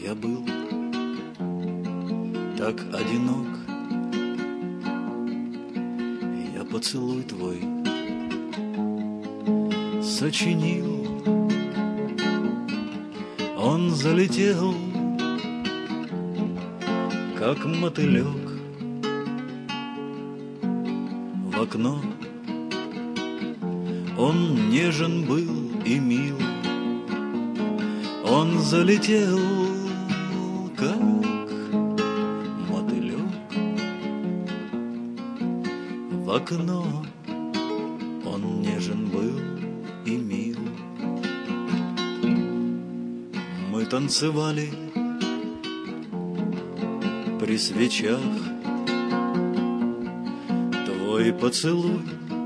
Я был так одинок, я поцелуй твой сочинил. Он залетел, как мотылек, в окно. Он нежен был и мил. Он залетел, как мотылек, в окно. Он нежен был и мил. Мы танцевали при свечах. Твой поцелуй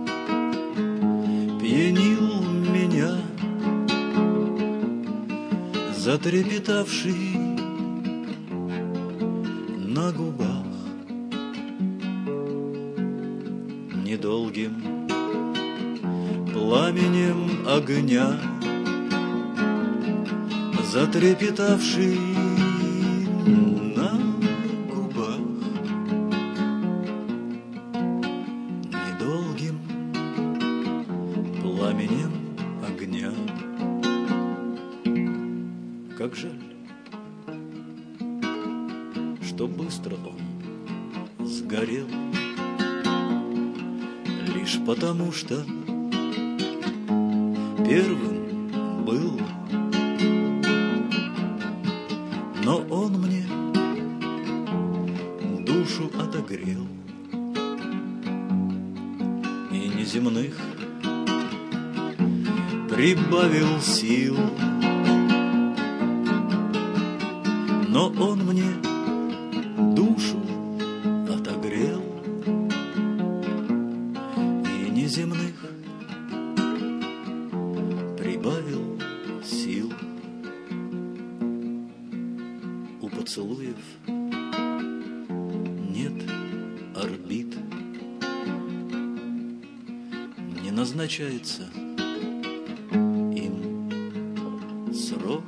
пьянил меня, затрепетавший на губах. Недолгим пламенем огня, затрепетавший на губах. Недолгим пламенем огня. Как жаль, что быстро он сгорел, лишь потому что первым был. Но он мне душу отогрел, и неземных прибавил сил. Но он мне душу отогрел, и неземных прибавил сил. У поцелуев нет орбит, не назначается им срок.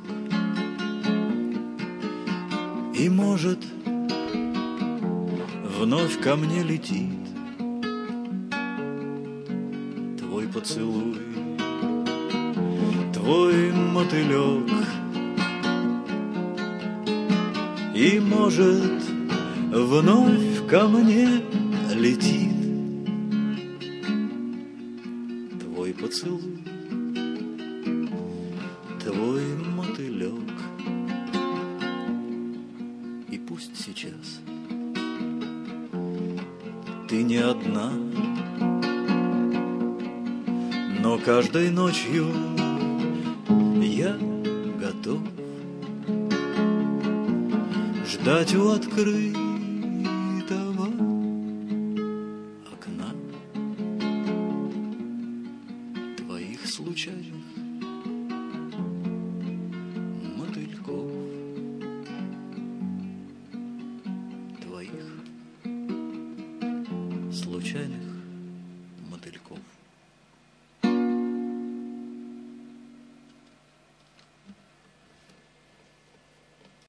И, может, вновь ко мне летит твой поцелуй, твой мотылек. И, может, вновь ко мне летит твой поцелуй, твой мотылек. И пусть сейчас ты не одна, но каждой ночью я готов ждать у открытого окна твоих случайных мотыльков, твоих случайных